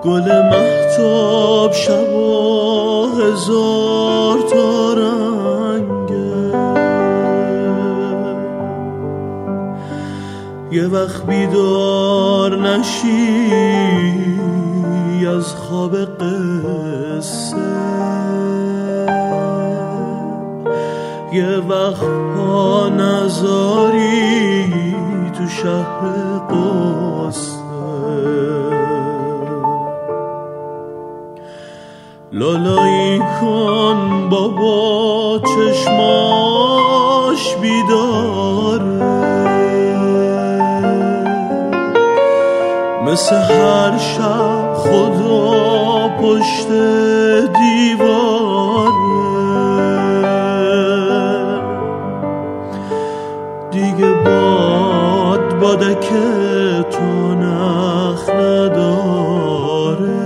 گل مهتاب شب و هزار تا رنگه، یه وقت بیدار نشی از خواب قصه، یه وقت پا نذاری تو شهر قصه. لالایی کن بابا چشماش بیداره، مثل هر شب خدا پشت دیواره، دیگه بادک تو نخ نداره،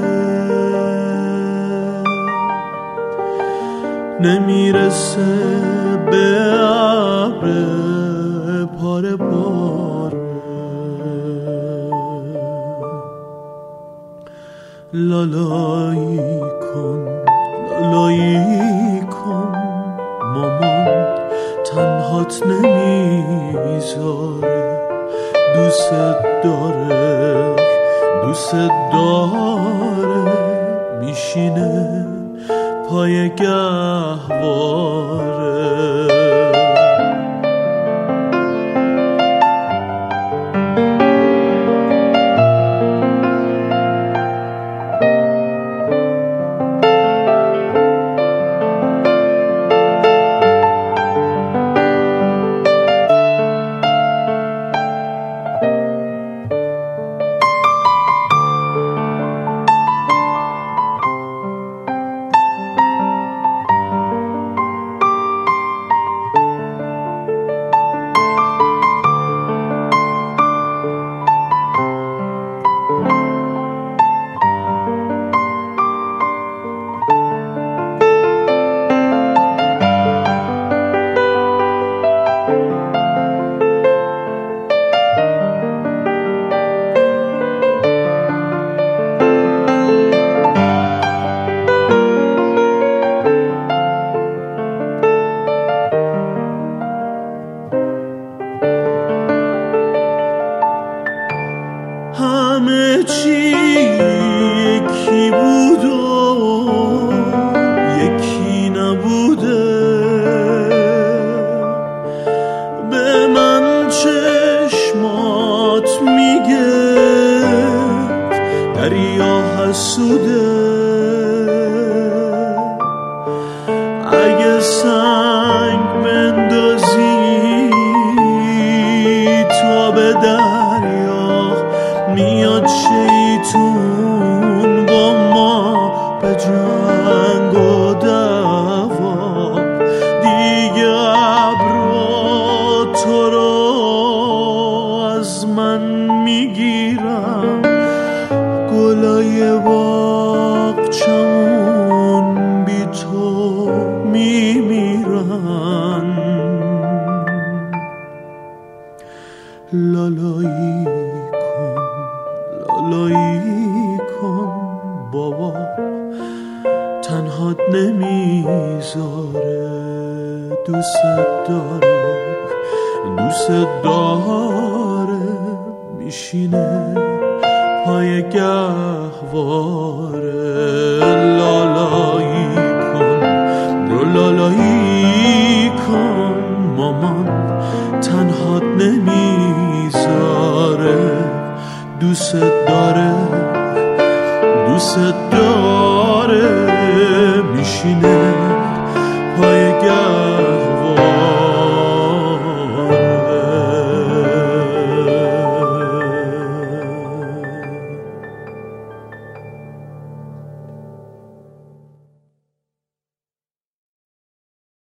نمیرسه به ابر پاره پاره. لالایی کن مامان، تنهات نمیذاره، دوست داره میشینه پای گهواره. همه چی یکی بود و یکی نبوده، به من چشمات میگه دریا حسوده، اگه سنگ بندازی تو به دریا میاد شیطون با ما به جنگ و دعوا، دیگه ابرا تو رو از من میگیرم، گلای باغچمون بی تو میمیرن. لالایی کن بابا، تنهات نمیذاره، دوست داره میشینه پای گهواره. لالایی کن مامان، تنهات نمیذاره، دوست داره میشینه پای